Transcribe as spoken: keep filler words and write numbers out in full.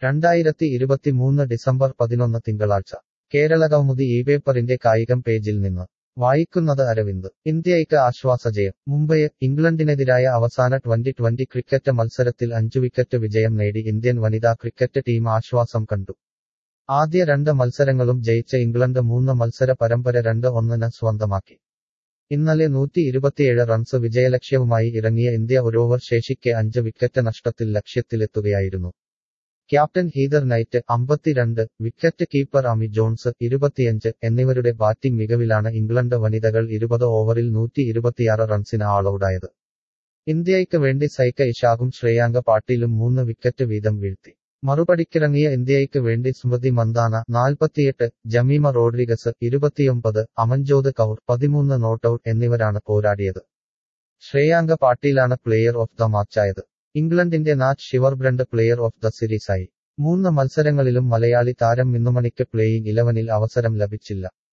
രണ്ടായിരത്തി ഇരുപത്തിമൂന്ന് ഡിസംബർ പതിനൊന്ന് തിങ്കളാഴ്ച കേരളകൗമുദി ഈ പേപ്പറിന്റെ കായികം പേജിൽ നിന്ന് വായിക്കുന്നത് അരവിന്ദ്. ഇന്ത്യയ്ക്ക് ആശ്വാസജയം. മുംബൈ. ഇംഗ്ലണ്ടിനെതിരായ അവസാന ട്വന്റി ട്വന്റി ക്രിക്കറ്റ് മത്സരത്തിൽ അഞ്ചു വിക്കറ്റ് വിജയം നേടി ഇന്ത്യൻ വനിതാ ക്രിക്കറ്റ് ടീം ആശ്വാസം കണ്ടു. ആദ്യ രണ്ട് മത്സരങ്ങളും ജയിച്ച ഇംഗ്ലണ്ട് മൂന്ന് മത്സര പരമ്പര രണ്ട് ഒന്നിന് സ്വന്തമാക്കി. ഇന്നലെ നൂറ്റി ഇരുപത്തിയേഴ് റൺസ് വിജയലക്ഷ്യവുമായി ഇറങ്ങിയ ഇന്ത്യ ഒരോവർ ശേഷിക്കെ അഞ്ച് വിക്കറ്റ് നഷ്ടത്തിൽ ലക്ഷ്യത്തിലെത്തുകയായിരുന്നു. ക്യാപ്റ്റൻ ഹീദർ നൈറ്റ് അമ്പത്തിരണ്ട്, വിക്കറ്റ് കീപ്പർ അമി ജോൺസ് ഇരുപത്തിയഞ്ച് എന്നിവരുടെ ബാറ്റിംഗ് മികവിലാണ് ഇംഗ്ലണ്ട് വനിതകൾ ഇരുപത് ഓവറിൽ നൂറ്റി ഇരുപത്തിയാറ് റൺസിന് ആളൗട്ടായത്. ഇന്ത്യയ്ക്ക് വേണ്ടി സൈക ഇഷാഖും ശ്രേയാങ്ക പാട്ടീലും മൂന്ന് വിക്കറ്റ് വീതം വീഴ്ത്തി. മറുപടിക്കിറങ്ങിയ ഇന്ത്യയ്ക്ക് വേണ്ടി സ്മൃതി മന്ദാന നാൽപ്പത്തിയെട്ട്, ജമീമ റോഡ്രിഗസ് ഇരുപത്തിയൊമ്പത്, അമൻജോത് കൗർ പതിമൂന്ന് നോട്ടൌട്ട് എന്നിവരാണ് പോരാടിയത്. ശ്രേയാങ്ക പാട്ടീലാണ് പ്ലെയർ ഓഫ് ദ മാച്ചായത്. ഇംഗ്ലണ്ടിന്റെ Nat Sciver Brunt player of the സീരീസായി. മൂന്ന് മത്സരങ്ങളിലും മലയാളി താരം മിന്നുമണിക്ക് പ്ലേയിങ് ഇലവനിൽ അവസരം ലഭിച്ചില്ല.